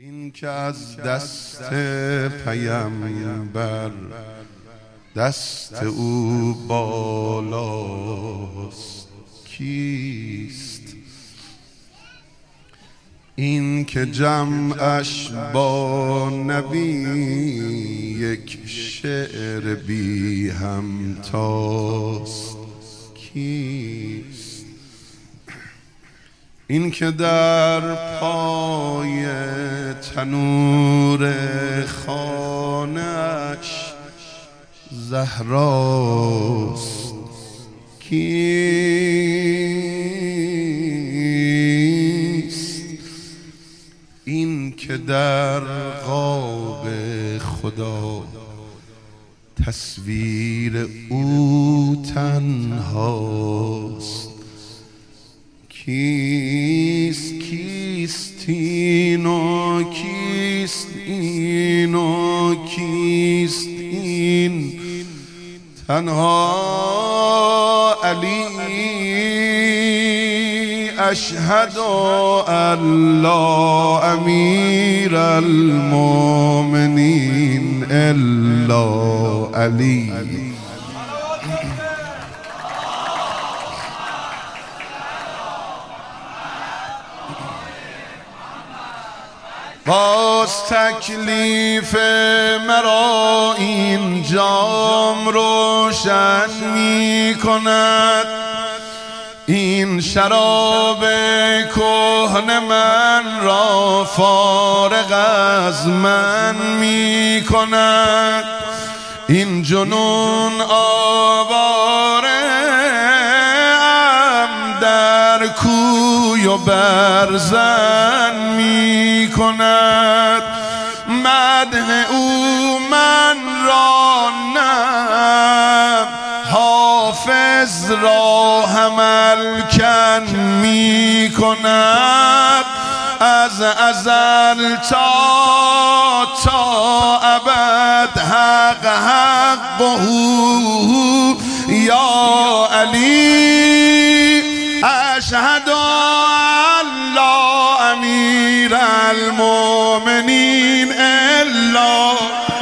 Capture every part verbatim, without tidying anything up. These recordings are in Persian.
این که از دست پیامبر دست او بالاست کیست؟ این که جمعش با نبی یک شعر بی همتاست کیست؟ این که در پای تنور خانه‌اش زهراست کیست؟ این که در قاب خدا تصویر او تنهاست کیست؟ کیست این و کیست این و کیست این؟ تنها علی اشهد ان لا امیر المؤمنین الا علی. باز تکلیف مرا این جام روشن می کند، این شراب کهنه من را فارغ از من می کند، این جنون آواره ام در کوی و برزن می کند، مدح او من را نه حافظ را هم الکن می کند، از ازل تا تا ابد حق حقه یا علی اشهد ان لا امیر المؤمنین الا.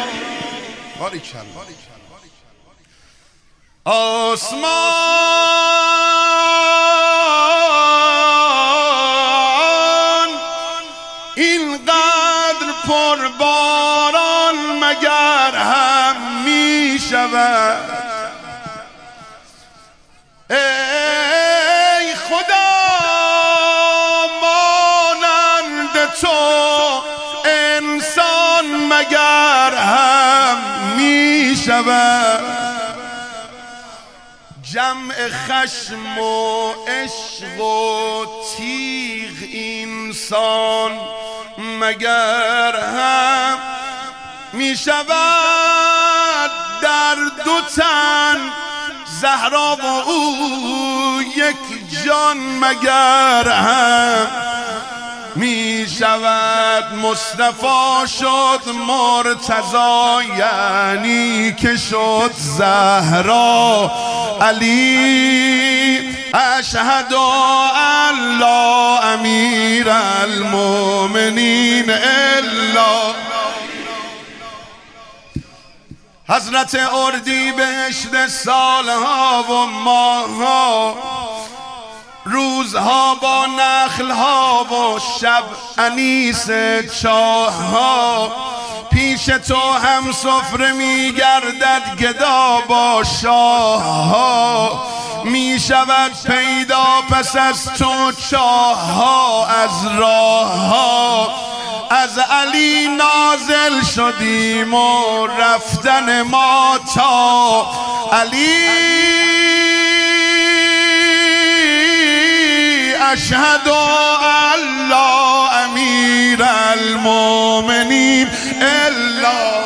آسمان اینقدر پرباران مگر هم می شود؟ ای خدا مانند تو انسان مگر هم می شود؟ جمع خشم و عشق و تیغ انسان مگر هم می شود؟ در دو تن زهرا و او یک جان مگر هم می شود؟ مصطفی شد مرتضی یعنی که شد زهرا علی اشهد ان لا امیر المؤمنین الا. حضرت اردیبهشت سالها و ماهها روزها با نخلها و شب انیس چاهها، پیش تو هم سفره می گردد گدا با شاهها، می شود پیدا پس از تو چاهها از راهها، از علی نازل شدیم و رفتن ما تا علی اشهد ان لا امیر المؤمنین الا.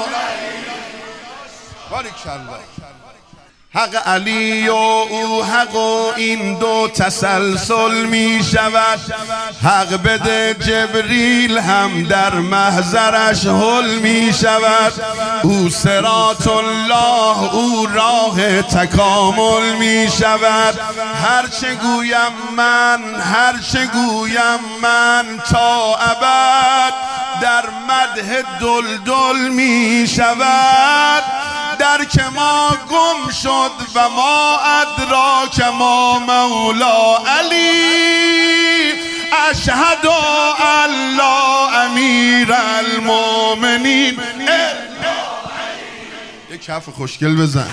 حق علی و او حق و این دو تسلسل می شود، حق بده جبریل هم در محضرش حل می شود، او صراط الله او راه تکامل می شود. هرچه گویم من هرچه گویم من تا ابد در مدح دلدل می شود. در که ما گم شد و ما ادراک ما مولا علی. اشهد ان لا امیر المؤمنین. یک کف خوشگل بزن.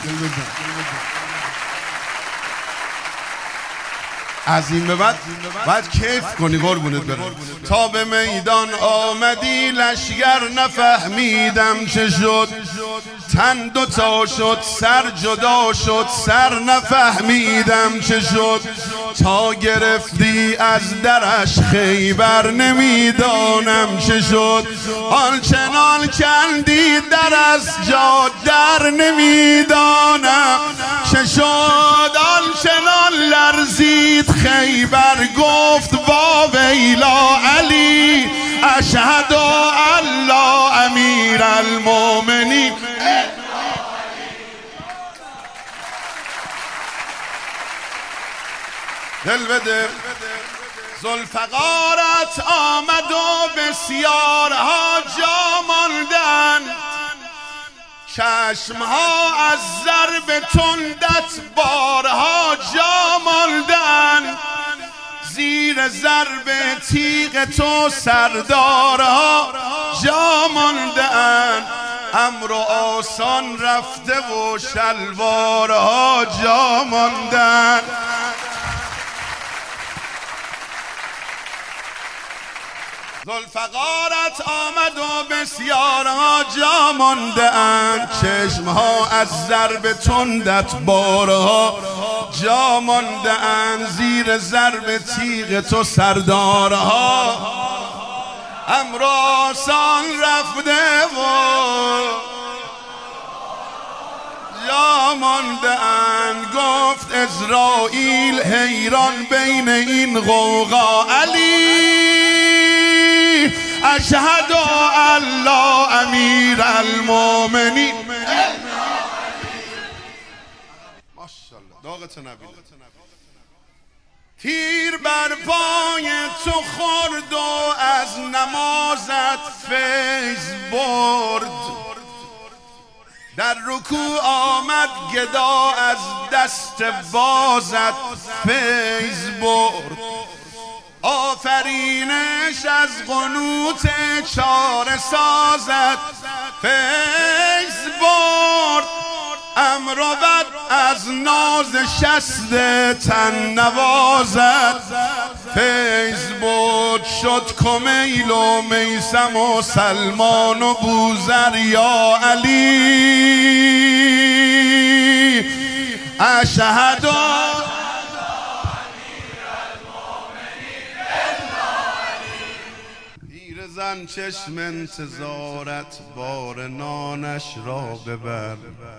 از این به بعد باید کیف کنی قربونت برم. تا به میدان آمدی لشگر نفهمیدم چه شد. تن دوتا شد سر جدا شد سر نفهمیدم چه شد. تا گرفتی از درش خیبر نمیدانم چه شد. آنچنان کندی در از جا در نمیدانم چه شد. آنچنان لرزید خیبر گفت وا ویلا علی. اشهد ان لا امیر المؤمنین. دل بده. ذوالفقارت آمد و بسیارها جا ماندن. چشمها از ضرب تندت بارها جا ماندن. زیر ضرب تیغ تو سردارها جا ماندن. امر آسان رفته و شلوارها جا ماندن. ذوالفقارت آمد و بسیارها جا مانده اند. چشمها از ضرب تندت بارها جا مانده اند. زیر ضرب تیغ تو سردارها امر آسان رفته و جا مانده اند. گفت عزراییل حیران بین این غوغا علی. اشهد ان لا امیر المؤمنین. ماشاءالله داغت نبیل. تیر بر پای تو خورد و از نمازت فیض برد. در رکوع آمد گدا از دست بازت فیض برد. آفرینش از قنوت چاره سازت فیض برد. امر و بد از ناز شست تن نوازت فیض برد. شد کمیل و میسم و سلمان و بوذر یا علی. اشهد زن چشم انتظارت بار نانش را ببر.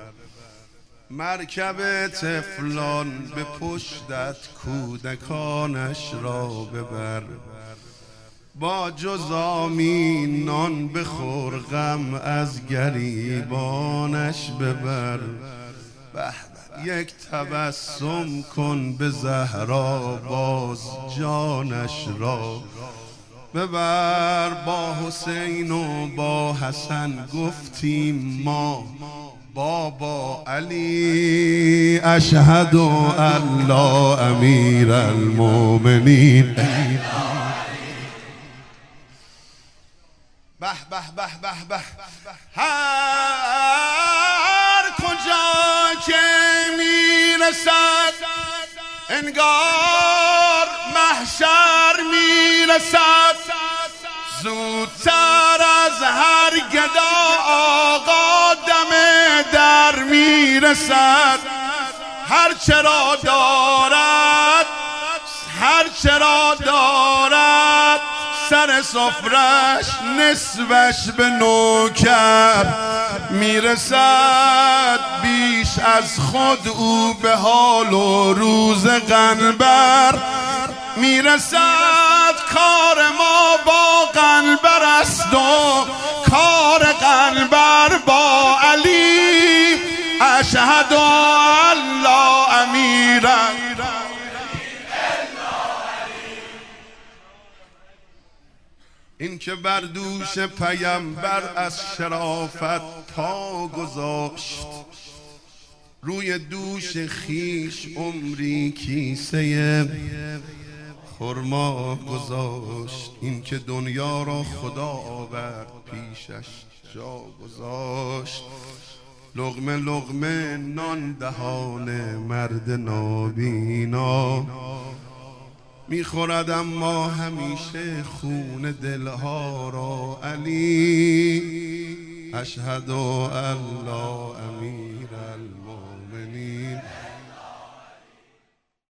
مرکب طفلان به پشتت کودکانش را ببر. با جز آمین نان بخور غم از گریبانش ببر. به یک تبسم کن به زهرا باز جانش را ببر. با حسین و با حسن گفتیم ما بابا علی. اشهد ان لا امیر المؤمنین. به به به به به. هر کجا که میرسد انگار محشر میرسد. زودتر از هر گدا آقا دم در میرسد. هر چرا دارد هر چرا دارد سر سفرش نصفش به نوکر میرسد. بیش از خود او به حال و روز قنبر میرسد. کار ما با قنبر است و کار قنبر با علی. اشهد ان لا امیر. این که بر دوش پیامبر از شرافت پا گذاشت، روی دوش خیش عمری کیسه خرما گذاشت. این که دنیا را خدا آورد پیشش جا گذاشت. لقمه لقمه نان دهان مرد نابینا میخورد، اما همیشه خون دلها را. علی اشهد ان لا امیر